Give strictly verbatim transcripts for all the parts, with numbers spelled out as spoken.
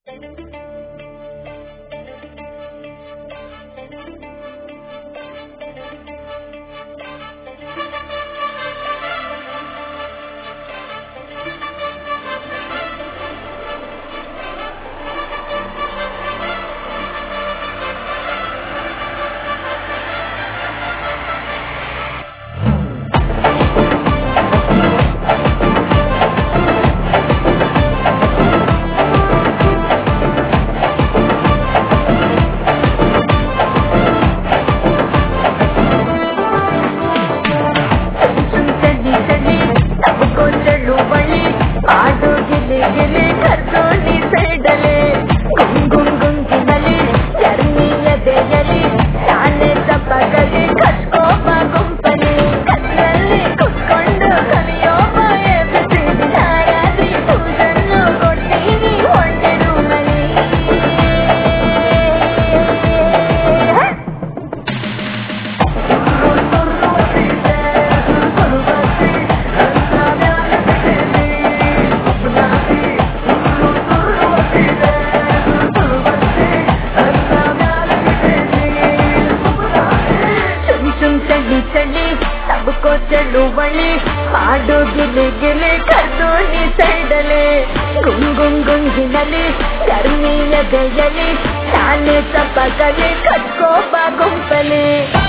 ಚಳುವಳಿ ಹಾಡು ಗಿಲಿ ಗಿಲಿ ಕರ್ದೋಣಿ ಸೈಡಲೆ ಗುಂಗುಂಗುಂಗಿನಲಿ ಕರ್ಮೀಯ ದೆಯಲಿ ಶಾಲೆ ಚಪ್ಪಗಲಿ ಕಟ್ಕೋಬ ಗುಂಪಲಿ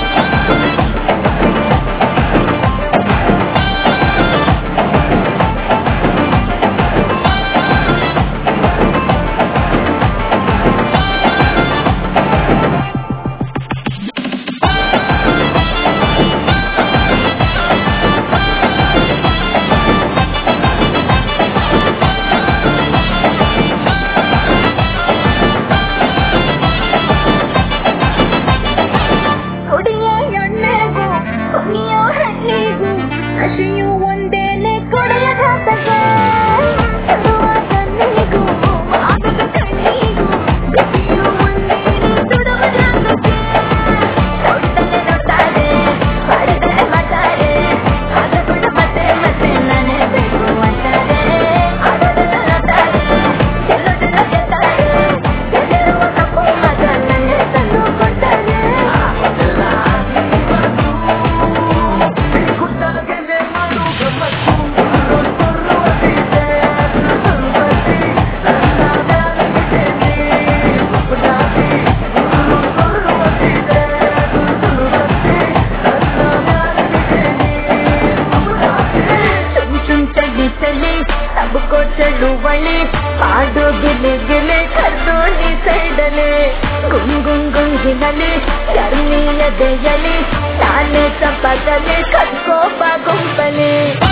ಹಸಿಯು ಒಂದೇನೆ ಕೊಡೆಯ ಘಾತಕ ತರುವಾದ ನೀಗೂ ಆದದ ಕಣ್ಣಿಗೂ ಗತಿಯು ಒಂದೇನೆ ಸುಡುವ ಜಾತಕ್ಕೆ ನೋಡಿದರೆ ನೋಡ್ತಾರೆ ಮಾಡಿದರೆ ಮಾಡ್ತಾರೆ ಆದಕೊಂಡು ಮತ್ತೆ ಮತ್ತೆ ನಾನೇ ಬೇಕು ಅಂತಾರೆ ಆದೋದನ್ನ ನೋಡ್ತಾರೆ ಗೆಲ್ಲೋದನ್ನ ಗೆಲ್ತಾರೆ ಗೆಲ್ಲಿರುವ ತಪ್ಪು ಮಗ ನನ್ನೇ ತಂದು ಕೊಡ್ತಾರೆ सबको चलुवली हाडो गिले गिले कर्दोनी सैडले गुंगुंगुंगिनली कर्मीय दೆಯಲಿ ಶಾಲೆ ಚಪ್ಪಗಲಿ ಕಟ್ಕೋಬ ಗುಂಪಲಿ